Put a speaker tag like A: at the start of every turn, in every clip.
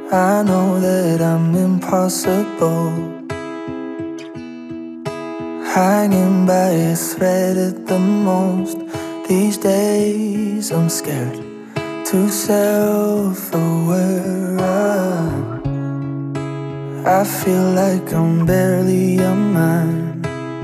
A: I know that I'm impossible, hanging by a thread at the most. These days I'm scared, too self-aware. I feel like I'm barely a man,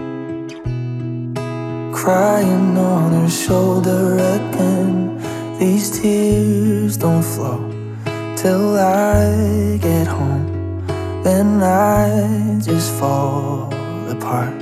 A: crying on her shoulder again. These tears don't flow till I get home, then I just fall apart.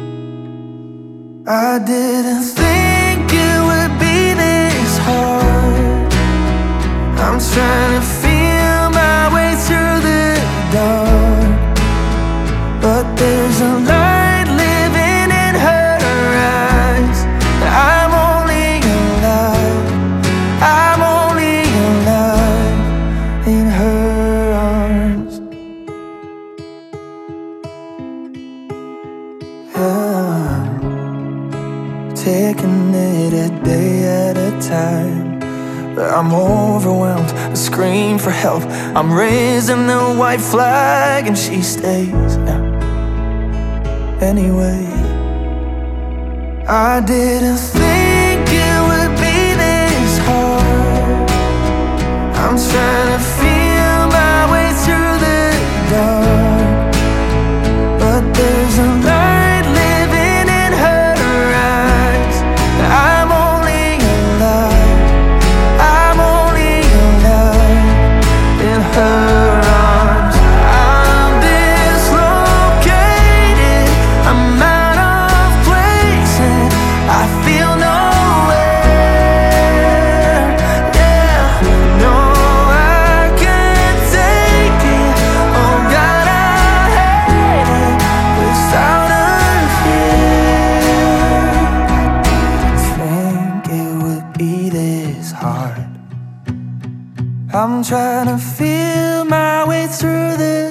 A: I didn't think it would be this hard. I'm trying to feel my way through the dark, but there's a light living in her eyes. I'm only alive, I'm only alive in her arms. Yeah. Taking it a day at a time, but I'm overwhelmed, I scream for help. I'm raising the white flag and she stays. Anyway, I didn't think it would be this hard. I'm trying to feel my way through the dark, but there's a light living in her eyes. I'm only alive, I'm only alive in her arms. I'm dislocated, I'm out of place, and I feel nowhere. Yeah, no, I can't take it. Oh God, I hate it without her here. Think it would be this hard. I'm trying to feel my way through this